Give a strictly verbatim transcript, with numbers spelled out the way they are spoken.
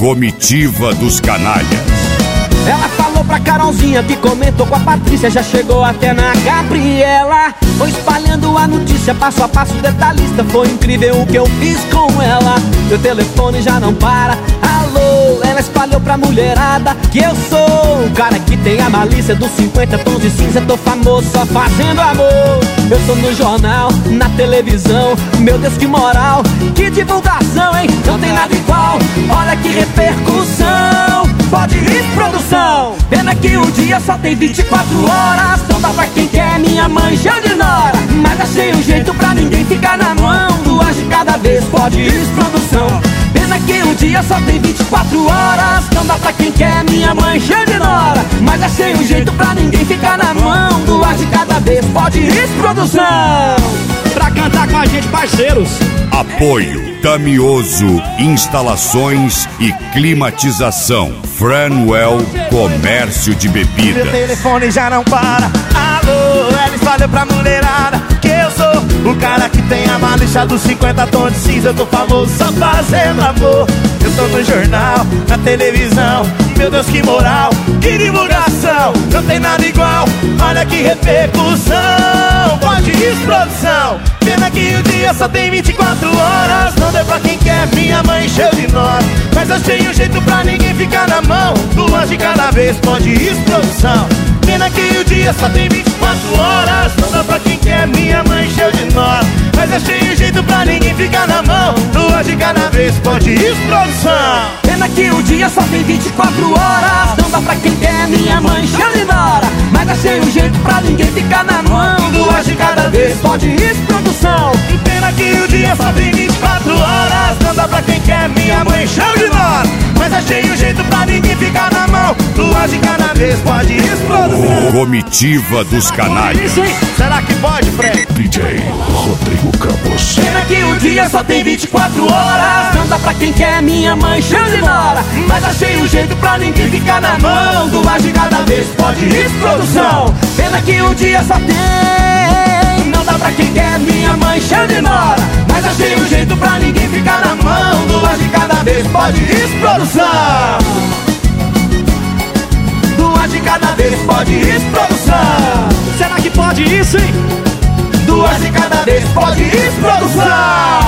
Comitiva dos Canalhas. Ela falou pra Carolzinha que comentou com a Patrícia, já chegou até na Gabriela. Foi espalhando a notícia, passo a passo detalhista. Foi incrível o que eu fiz com ela. Meu telefone já não para. Alô, ela espalhou pra mulherada que eu sou o cara que tem a malícia dos cinquenta tons de cinza. Tô famoso só fazendo amor. Eu tô no jornal, na televisão. Meu Deus, que moral, que divulgação, hein? Não tem nada igual, olha que repercussão. Pode ir, produção. Pena que o dia só tem vinte e quatro horas. Não dá pra quem quer, minha mãe já de nora. Mas achei um jeito pra ninguém ficar na mão. Duas de cada vez, pode ir, produção. Pena que o dia só tem vinte e quatro horas. Não dá pra quem quer, minha mãe já de nora. Mas achei um jeito pra ninguém ficar na mão. Duas de cada vez, pode ir, produção. Pra cantar com a gente, parceiros. Apoio Tamioso Instalações e Climatização. Franwell Comércio de Bebidas. Meu telefone já não para. Alô, ela espalhou pra mulherada que eu sou o cara que tem a malícia dos cinquenta tons de cinza. Eu tô famoso só fazendo amor. Eu tô no jornal, na televisão. Meu Deus, que moral, que divulgação. Não tem nada igual, olha que repercussão. Pode ir, produção. Pena que o dia só tem vinte e quatro horas. Não deu pra quem quer, minha mãe encheu de nós. Mas achei um jeito pra ninguém ficar na mão. Duas de cada vez, pode ir, produção. Pena que o dia só tem vinte e quatro horas. Não dá pra quem quer, minha mãe encheu de nós. Mas achei um jeito pra ninguém ficar na mão. Duas de cada vez, pode ir, produção. Pena que o dia só tem vinte e quatro horas. Não dá pra quem quer, minha mãe encheu de nora. Mas achei um jeito pra ninguém ficar na mão. Duas de cada vez, pode ir, produção. Pena que o dia só tem vinte e quatro horas. Não dá pra quem quer, minha mãe encheu de nora. Mas achei um jeito pra ninguém ficar na mão. Duas de cada vez, pode ir, produção. Comitiva dos Canalhas. Será que pode, Fred? D J Rodrigo Campos. Pena que o dia só tem vinte e quatro horas. Não dá pra quem quer, minha mãe encheu de nora. Mas achei um jeito pra ninguém ficar na mão. Duas de cada vez, pode ir, produção. Pena que o dia só tem. Não dá pra quem quer, minha mãe encheu de nora. Mas achei um jeito pra ninguém ficar na mão. Duas de cada vez, pode ir, produção. Duas de cada vez, pode ir, produção. Será que pode isso, hein? Duas de cada vez, pode ir, produção.